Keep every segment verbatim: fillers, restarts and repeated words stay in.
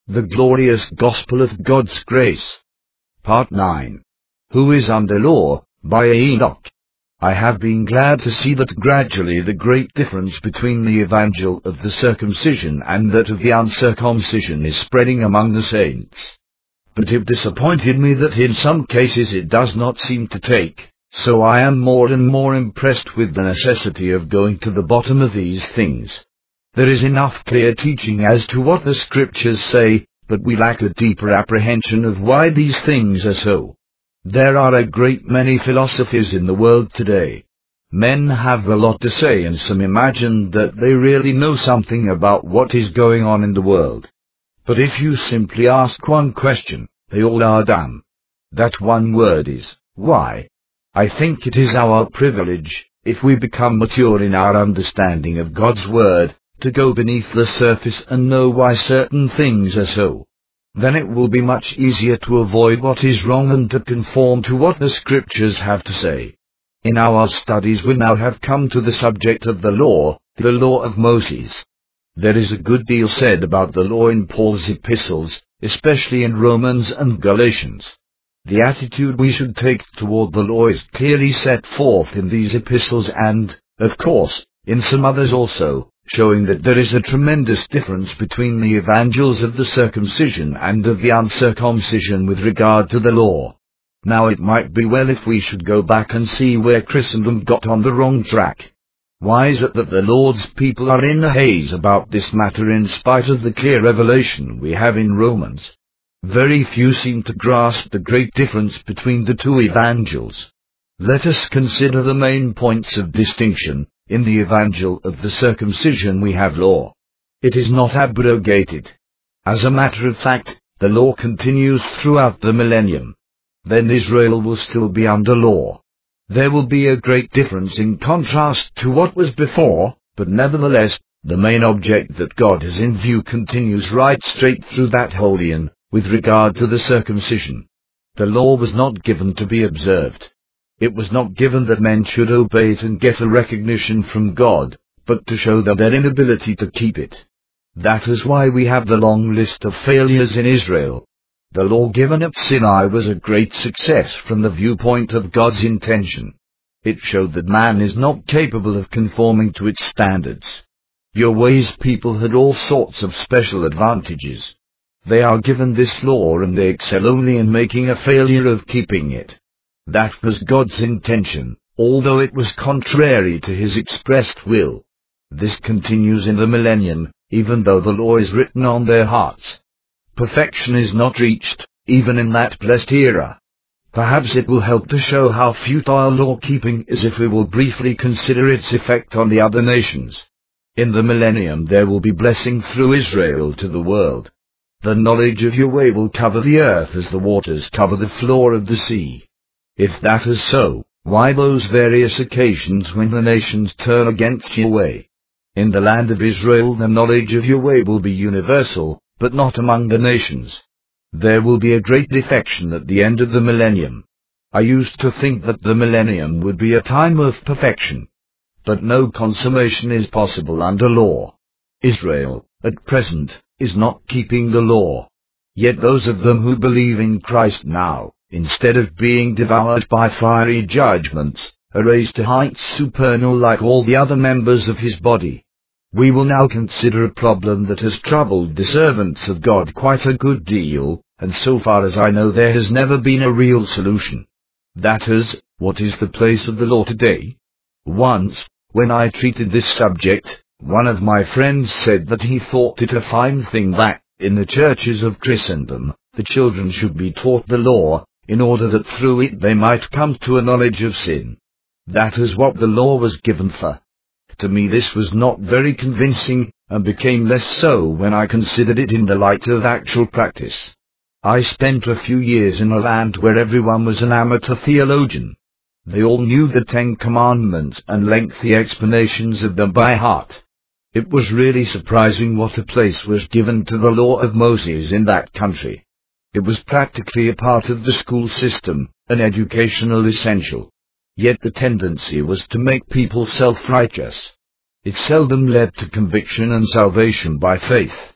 The Glorious Gospel of God's Grace. Part nine. Who is under law, by Enoch. I have been glad to see that gradually the great difference between the evangel of the circumcision and that of the uncircumcision is spreading among the saints. But it disappointed me that in some cases it does not seem to take, so I am more and more impressed with the necessity of going to the bottom of these things. There is enough clear teaching as to what the Scriptures say, but we lack a deeper apprehension of why these things are so. There are a great many philosophies in the world today. Men have a lot to say, and some imagine that they really know something about what is going on in the world. But if you simply ask one question, they all are dumb. That one word is, why? I think it is our privilege, if we become mature in our understanding of God's Word, to go beneath the surface and know why certain things are so. Then it will be much easier to avoid what is wrong and to conform to what the Scriptures have to say. In our studies we now have come to the subject of the law, the law of Moses. There is a good deal said about the law in Paul's epistles, especially in Romans and Galatians. The attitude we should take toward the law is clearly set forth in these epistles and, of course, in some others also, showing that there is a tremendous difference between the evangels of the circumcision and of the uncircumcision with regard to the law. Now it might be well if we should go back and see where Christendom got on the wrong track. Why is it that the Lord's people are in a haze about this matter in spite of the clear revelation we have in Romans? Very few seem to grasp the great difference between the two evangels. Let us consider the main points of distinction. In the evangel of the circumcision we have law. It is not abrogated. As a matter of fact, the law continues throughout the millennium. Then Israel will still be under law. There will be a great difference in contrast to what was before, but nevertheless, the main object that God has in view continues right straight through that whole eon, with regard to the circumcision. The law was not given to be observed. It was not given that men should obey it and get a recognition from God, but to show them their inability to keep it. That is why we have the long list of failures in Israel. The law given at Sinai was a great success from the viewpoint of God's intention. It showed that man is not capable of conforming to its standards. Yahweh's people had all sorts of special advantages. They are given this law and they excel only in making a failure of keeping it. That was God's intention, although it was contrary to His expressed will. This continues in the millennium, even though the law is written on their hearts. Perfection is not reached, even in that blessed era. Perhaps it will help to show how futile law-keeping is if we will briefly consider its effect on the other nations. In the millennium there will be blessing through Israel to the world. The knowledge of Yahweh will cover the earth as the waters cover the floor of the sea. If that is so, why those various occasions when the nations turn against Yahweh? In the land of Israel the knowledge of Yahweh will be universal, but not among the nations. There will be a great defection at the end of the millennium. I used to think that the millennium would be a time of perfection. But no consummation is possible under law. Israel, at present, is not keeping the law. Yet those of them who believe in Christ now, instead of being devoured by fiery judgments, are raised to heights supernal like all the other members of His body. We will now consider a problem that has troubled the servants of God quite a good deal, and so far as I know there has never been a real solution. That is, what is the place of the law today? Once, when I treated this subject, one of my friends said that he thought it a fine thing that, in the churches of Christendom, the children should be taught the law, in order that through it they might come to a knowledge of sin. That is what the law was given for. To me this was not very convincing, and became less so when I considered it in the light of actual practice. I spent a few years in a land where everyone was an amateur theologian. They all knew the Ten Commandments and lengthy explanations of them by heart. It was really surprising what a place was given to the law of Moses in that country. It was practically a part of the school system, an educational essential. Yet the tendency was to make people self-righteous. It seldom led to conviction and salvation by faith.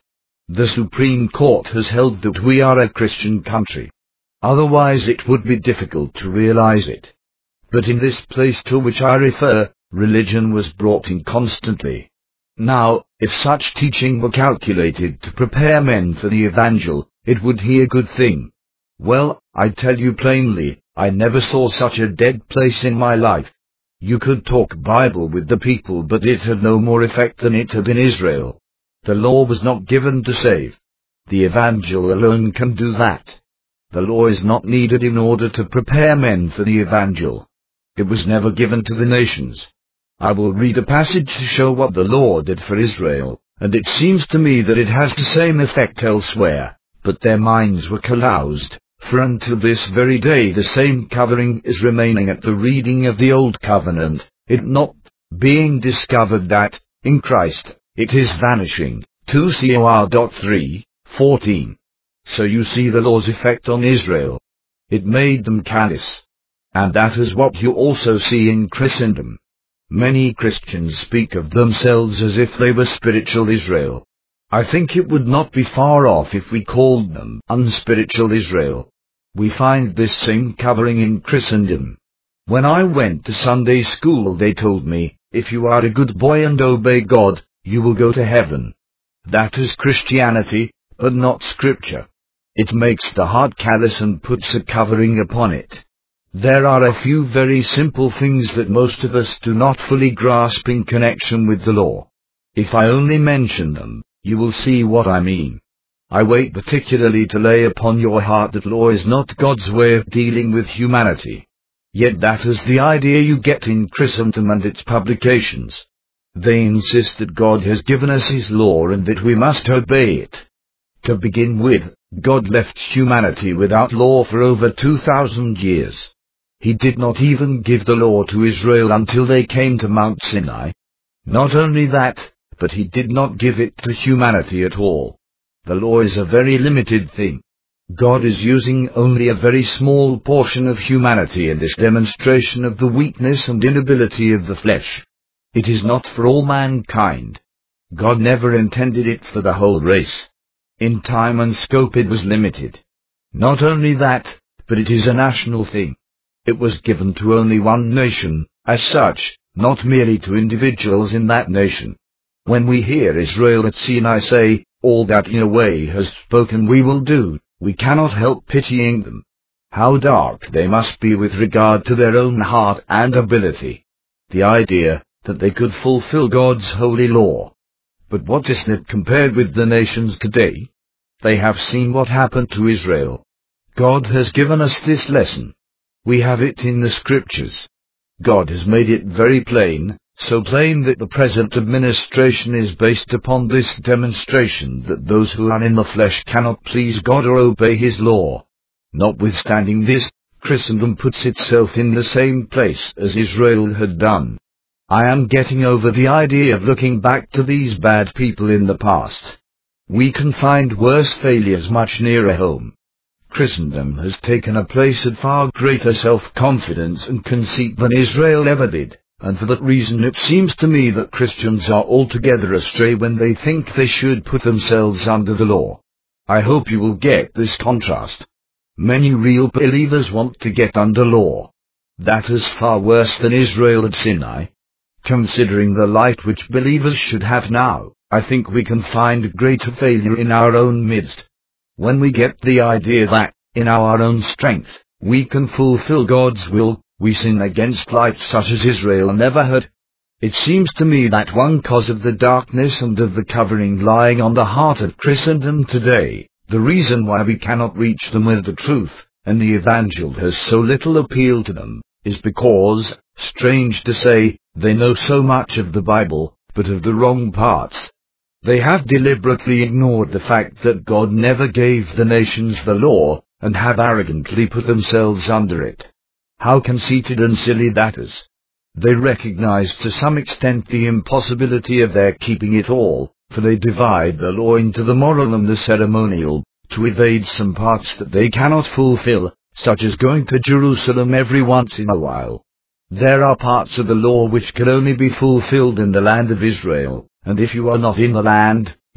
The Supreme Court has held that we are a Christian country. Otherwise it would be difficult to realize it. But in this place to which I refer, religion was brought in constantly. Now, if such teaching were calculated to prepare men for the evangel, it would be a good thing. Well, I tell you plainly, I never saw such a dead place in my life. You could talk Bible with the people, but it had no more effect than it had in Israel. The law was not given to save. The evangel alone can do that. The law is not needed in order to prepare men for the evangel. It was never given to the nations. I will read a passage to show what the law did for Israel, and it seems to me that it has the same effect elsewhere, but their minds were clouded, for until this very day the same covering is remaining at the reading of the Old Covenant, it not being discovered that, in Christ, it is vanishing. two Cor three fourteen. So you see the law's effect on Israel. It made them callous. And that is what you also see in Christendom. Many Christians speak of themselves as if they were spiritual Israel. I think it would not be far off if we called them unspiritual Israel. We find this same covering in Christendom. When I went to Sunday school they told me, if you are a good boy and obey God, you will go to heaven. That is Christianity, but not Scripture. It makes the heart callous and puts a covering upon it. There are a few very simple things that most of us do not fully grasp in connection with the law. If I only mention them, you will see what I mean. I wait particularly to lay upon your heart that law is not God's way of dealing with humanity. Yet that is the idea you get in Christendom and its publications. They insist that God has given us His law and that we must obey it. To begin with, God left humanity without law for over two thousand years. He did not even give the law to Israel until they came to Mount Sinai. Not only that, but He did not give it to humanity at all. The law is a very limited thing. God is using only a very small portion of humanity in this demonstration of the weakness and inability of the flesh. It is not for all mankind. God never intended it for the whole race. In time and scope it was limited. Not only that, but it is a national thing. It was given to only one nation, as such, not merely to individuals in that nation. When we hear Israel at Sinai say, all that Yahweh has spoken we will do, we cannot help pitying them. How dark they must be with regard to their own heart and ability. The idea that they could fulfill God's holy law. But what is it compared with the nations today? They have seen what happened to Israel. God has given us this lesson. We have it in the Scriptures. God has made it very plain, so plain that the present administration is based upon this demonstration that those who are in the flesh cannot please God or obey His law. Notwithstanding this, Christendom puts itself in the same place as Israel had done. I am getting over the idea of looking back to these bad people in the past. We can find worse failures much nearer home. Christendom has taken a place of far greater self-confidence and conceit than Israel ever did, and for that reason it seems to me that Christians are altogether astray when they think they should put themselves under the law. I hope you will get this contrast. Many real believers want to get under law. That is far worse than Israel at Sinai. Considering the light which believers should have now, I think we can find greater failure in our own midst. When we get the idea that, in our own strength, we can fulfill God's will, we sin against light such as Israel never had. It seems to me that one cause of the darkness and of the covering lying on the heart of Christendom today, the reason why we cannot reach them with the truth, and the evangel has so little appeal to them, is because, strange to say, they know so much of the Bible, but of the wrong parts. They have deliberately ignored the fact that God never gave the nations the law, and have arrogantly put themselves under it. How conceited and silly that is. They recognize to some extent the impossibility of their keeping it all, for they divide the law into the moral and the ceremonial, to evade some parts that they cannot fulfill, such as going to Jerusalem every once in a while. There are parts of the law which can only be fulfilled in the land of Israel, and if you are not in the land,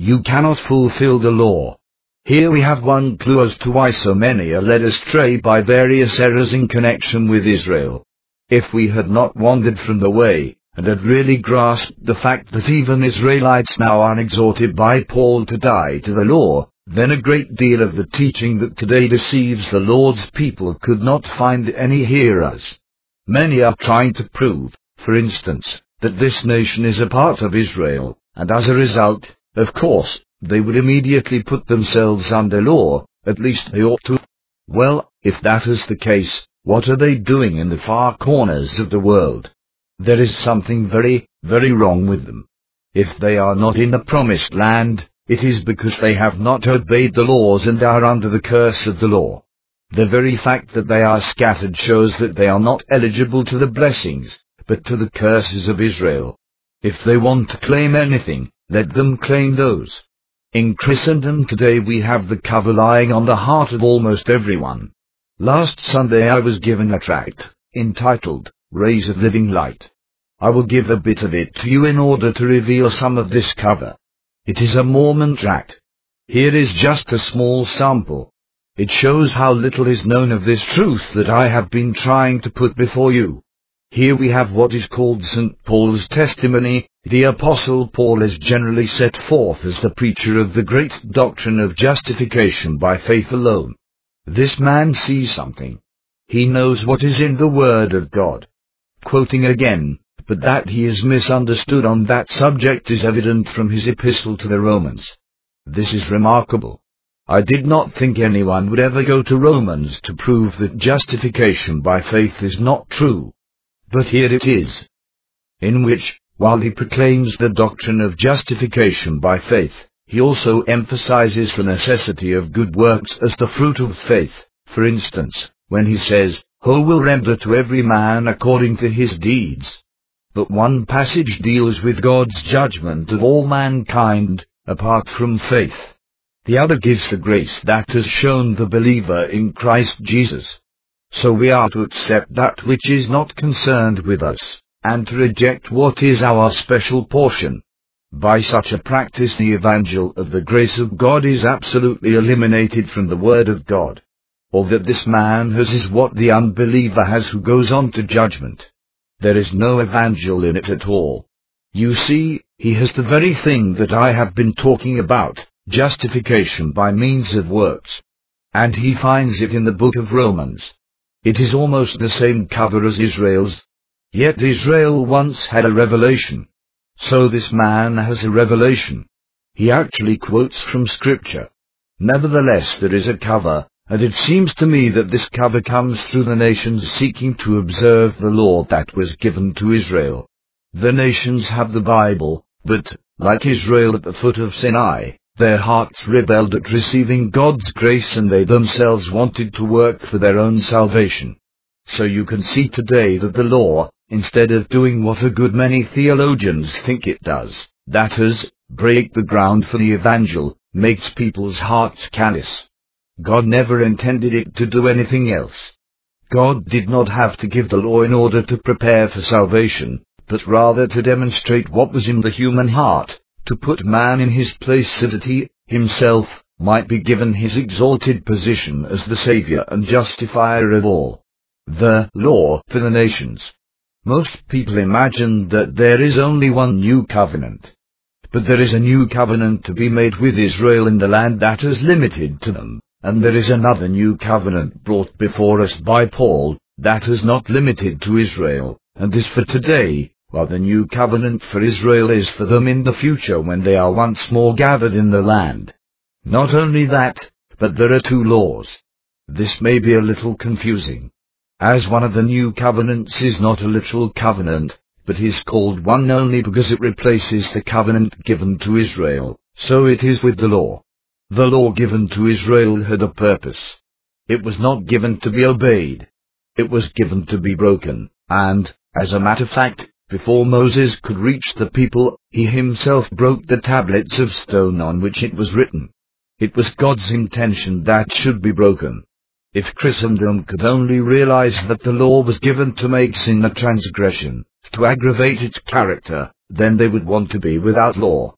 you cannot fulfill the law. Here we have one clue as to why so many are led astray by various errors in connection with Israel. If we had not wandered from the way, and had really grasped the fact that even Israelites now are exhorted by Paul to die to the law, then a great deal of the teaching that today deceives the Lord's people could not find any hearers. Many are trying to prove, for instance, that this nation is a part of Israel, and as a result, of course, they would immediately put themselves under law, at least they ought to. Well, if that is the case, what are they doing in the far corners of the world? There is something very, very wrong with them. If they are not in the promised land, it is because they have not obeyed the laws and are under the curse of the law. The very fact that they are scattered shows that they are not eligible to the blessings, but to the curses of Israel. If they want to claim anything, let them claim those. In Christendom today we have the cover lying on the heart of almost everyone. Last Sunday I was given a tract, entitled, Rays of Living Light. I will give a bit of it to you in order to reveal some of this cover. It is a Mormon tract. Here is just a small sample. It shows how little is known of this truth that I have been trying to put before you. Here we have what is called Saint Paul's testimony. The Apostle Paul is generally set forth as the preacher of the great doctrine of justification by faith alone. This man sees something. He knows what is in the Word of God. Quoting again, but that he is misunderstood on that subject is evident from his epistle to the Romans. This is remarkable. I did not think anyone would ever go to Romans to prove that justification by faith is not true. But here it is. In which, while he proclaims the doctrine of justification by faith, he also emphasizes the necessity of good works as the fruit of faith. For instance, when he says, "Who will render to every man according to his deeds?" But one passage deals with God's judgment of all mankind, apart from faith. The other gives the grace that has shown the believer in Christ Jesus. So we are to accept that which is not concerned with us, and to reject what is our special portion. By such a practice the evangel of the grace of God is absolutely eliminated from the Word of God. All that this man has is what the unbeliever has who goes on to judgment. There is no evangel in it at all. You see, he has the very thing that I have been talking about, justification by means of works. And he finds it in the book of Romans. It is almost the same cover as Israel's. Yet Israel once had a revelation. So this man has a revelation. He actually quotes from Scripture. Nevertheless, there is a cover, and it seems to me that this cover comes through the nations seeking to observe the law that was given to Israel. The nations have the Bible, but, like Israel at the foot of Sinai, their hearts rebelled at receiving God's grace and they themselves wanted to work for their own salvation. So you can see today that the law, instead of doing what a good many theologians think it does, that is, break the ground for the evangel, makes people's hearts callous. God never intended it to do anything else. God did not have to give the law in order to prepare for salvation, but rather to demonstrate what was in the human heart, to put man in his place so that he, himself, might be given his exalted position as the Savior and Justifier of all. The law for the nations. Most people imagine that there is only one new covenant. But there is a new covenant to be made with Israel in the land that is limited to them, and there is another new covenant brought before us by Paul, that is not limited to Israel, and is for today, while the new covenant for Israel is for them in the future when they are once more gathered in the land. Not only that, but there are two laws. This may be a little confusing. As one of the new covenants is not a literal covenant, but is called one only because it replaces the covenant given to Israel, so it is with the law. The law given to Israel had a purpose. It was not given to be obeyed. It was given to be broken, and, as a matter of fact, before Moses could reach the people, he himself broke the tablets of stone on which it was written. It was God's intention that should be broken. If Christendom could only realize that the law was given to make sin a transgression, to aggravate its character, then they would want to be without law.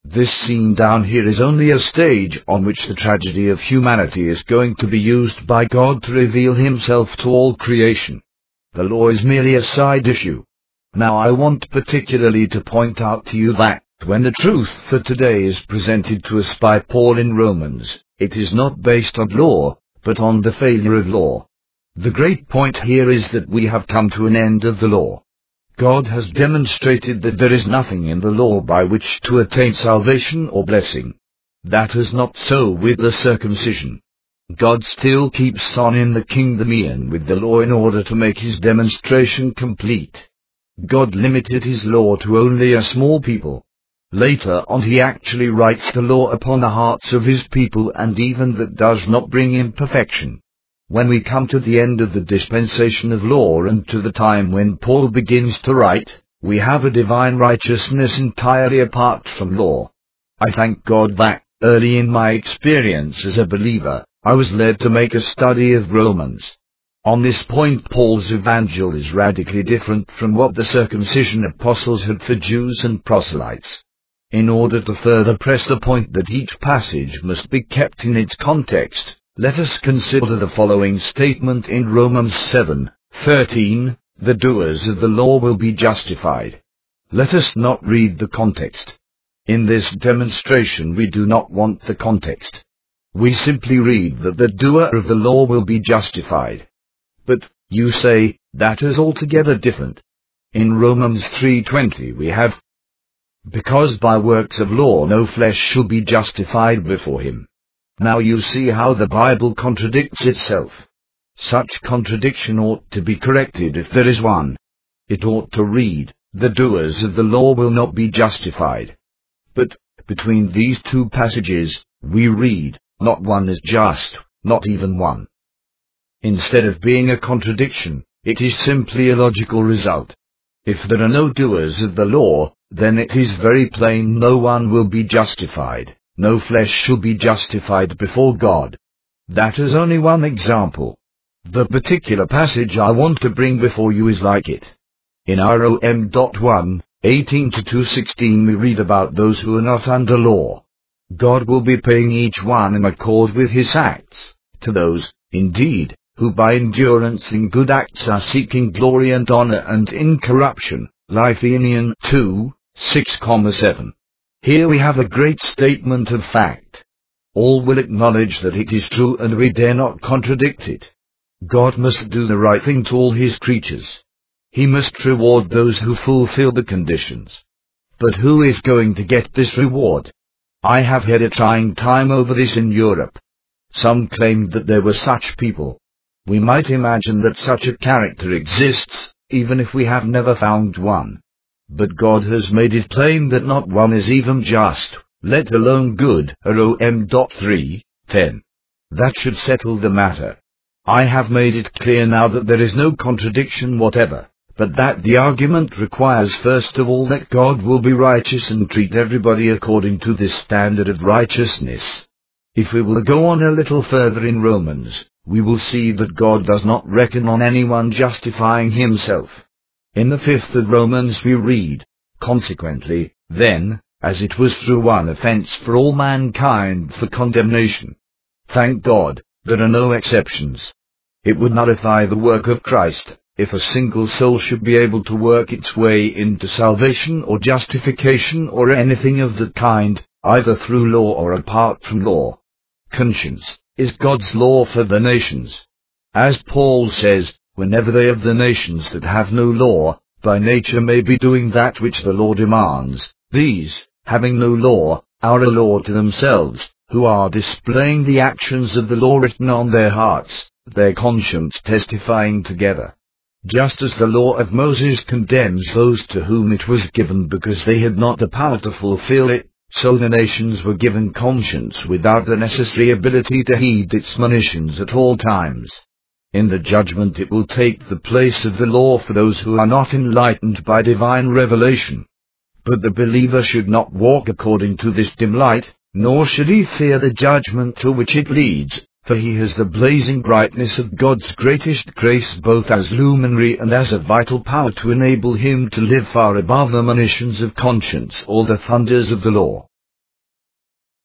This scene down here is only a stage on which the tragedy of humanity is going to be used by God to reveal himself to all creation. The law is merely a side issue. Now I want particularly to point out to you that, when the truth for today is presented to us by Paul in Romans, it is not based on law, but on the failure of law. The great point here is that we have come to an end of the law. God has demonstrated that there is nothing in the law by which to attain salvation or blessing. That is not so with the circumcision. God still keeps on in the kingdom eon with the law in order to make his demonstration complete. God limited his law to only a small people. Later on he actually writes the law upon the hearts of his people, and even that does not bring him perfection. When we come to the end of the dispensation of law and to the time when Paul begins to write, we have a divine righteousness entirely apart from law. I thank God that, early in my experience as a believer, I was led to make a study of Romans. On this point Paul's evangel is radically different from what the circumcision apostles had for Jews and proselytes. In order to further press the point that each passage must be kept in its context, let us consider the following statement in Romans seven thirteen, the doers of the law will be justified. Let us not read the context. In this demonstration we do not want the context. We simply read that the doer of the law will be justified. But, you say, that is altogether different. In Romans three twenty we have, because by works of law no flesh shall be justified before him. Now you see how the Bible contradicts itself. Such contradiction ought to be corrected if there is one. It ought to read, the doers of the law will not be justified. But, between these two passages, we read, not one is just, not even one. Instead of being a contradiction, it is simply a logical result. If there are no doers of the law, then it is very plain no one will be justified, no flesh shall be justified before God. That is only one example. The particular passage I want to bring before you is like it. In Rom one, eighteen to two sixteen we read about those who are not under law. God will be paying each one in accord with his acts, to those, indeed, who by endurance in good acts are seeking glory and honor and incorruption. Lithanian two, six seven. Here we have a great statement of fact. All will acknowledge that it is true, and we dare not contradict it. God must do the right thing to all his creatures. He must reward those who fulfill the conditions. But who is going to get this reward? I have had a trying time over this in Europe. Some claimed that there were such people. We might imagine that such a character exists, even if we have never found one. But God has made it plain that not one is even just, let alone good. Rom three ten. That should settle the matter. I have made it clear now that there is no contradiction whatever, but that the argument requires first of all that God will be righteous and treat everybody according to this standard of righteousness. If we will go on a little further in Romans, we will see that God does not reckon on anyone justifying himself. In the fifth of Romans we read, consequently, then, as it was through one offense for all mankind for condemnation. Thank God, there are no exceptions. It would nullify the work of Christ, if a single soul should be able to work its way into salvation or justification or anything of that kind, either through law or apart from law. Conscience is God's law for the nations. As Paul says, whenever they of the nations that have no law, by nature may be doing that which the law demands, these, having no law, are a law to themselves, who are displaying the actions of the law written on their hearts, their conscience testifying together. Just as the law of Moses condemns those to whom it was given because they had not the power to fulfill it, so the nations were given conscience without the necessary ability to heed its monitions at all times. In the judgment it will take the place of the law for those who are not enlightened by divine revelation. But the believer should not walk according to this dim light, nor should he fear the judgment to which it leads, for he has the blazing brightness of God's greatest grace both as luminary and as a vital power to enable him to live far above the monitions of conscience or the thunders of the law.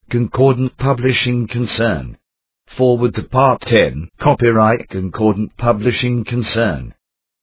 Concordant Publishing Concern. Forward to Part ten. Copyright Concordant Publishing Concern.